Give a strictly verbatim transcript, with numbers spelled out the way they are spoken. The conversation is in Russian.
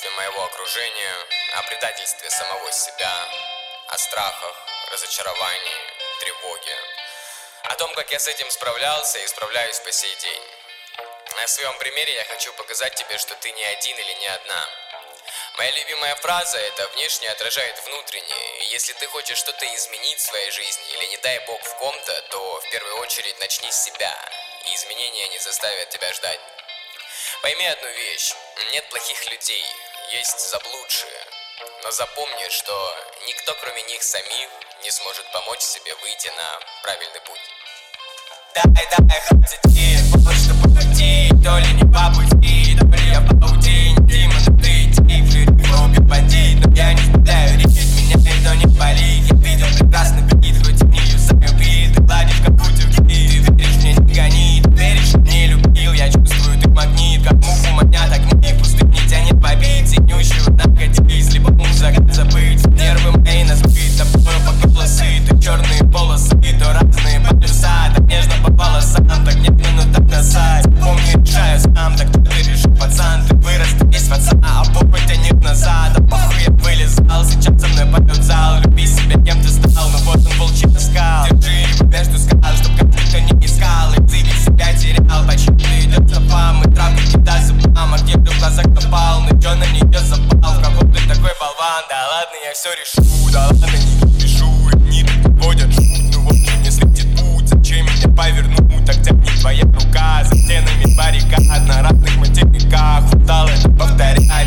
предательстве моего окружения, о предательстве самого себя, о страхах, разочаровании, тревоге, о том, как я с этим справлялся и справляюсь по сей день. На своем примере я хочу показать тебе, что ты не один или не одна. Моя любимая фраза – это «внешнее отражает внутреннее», и если ты хочешь что-то изменить в своей жизни или, не дай бог, в ком-то, то в первую очередь начни с себя, и изменения не заставят тебя ждать. Пойми одну вещь – нет плохих людей, есть заблудшие, но запомни, что никто, кроме них самих, не сможет помочь себе выйти на правильный путь. Дай, дай, хотите, вот что по пути, то ли не по пути, то ли я в паутине, Дима, ну ты иди, в жире убил бандит, но я не стреляю рит, меня никто не болит, я видел прекрасный бит, хоть и не юзаю бит, ты гладишь как будто в гид, ты веришь мне, не гони, ты веришь, не любил, я чувствую, ты магнит, как мух у меня, так не пустых не тянет побить, синющего наркотиз, либо музыка забыть, нервы мои назбит, тобою по голосы, ты черные полосы, то разные полюса, так нежно по волосам, так нежно, но так назад. Помни, решаю сам, так что ты решил, пацан, ты вырос, ты есть пацан, а попа тянет назад, а похуй я вылезал, сейчас со мной поет зал, люби себя, кем ты стал, но вот он волчий скал, держи его между скал, чтоб как никто не искал, и ты ведь себя терял, почему ты идет за фам, и травку не дай зубам, а где ты в глазах попал, ну чё на нее запал, в кого ты такой болван, да ладно, я все решу, да ладно, не пишу, и не водят, ну вот мне светит путь, зачем меня повернуть, так тянет твоя рука, за стенами баррикад, на разных материках, устал это повторять.